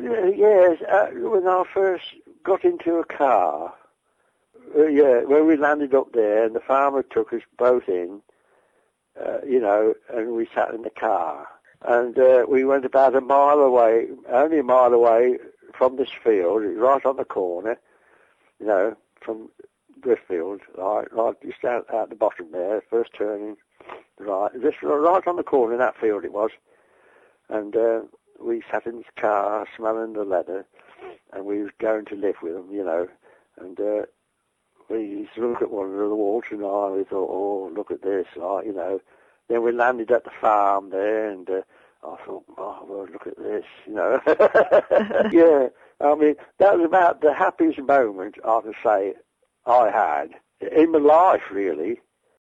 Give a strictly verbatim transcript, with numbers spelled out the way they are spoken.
yes, uh, when I first got into a car, uh, yeah, when we landed up there, and the farmer took us both in, uh, you know, and we sat in the car. And uh, we went about a mile away, only a mile away from this field, right on the corner, you know, from this field, right, right just out at the bottom there, first turning right, just right on the corner in that field it was. And uh, we sat in this car, smelling the leather, and we was going to live with them, you know. And uh, we used to look at one another, Walter and I, we thought, oh, look at this, like, you know. Then we landed at the farm there, and uh, I thought, oh, well, look at this, you know. Yeah, I mean, that was about the happiest moment, I can say, I had in my life, really.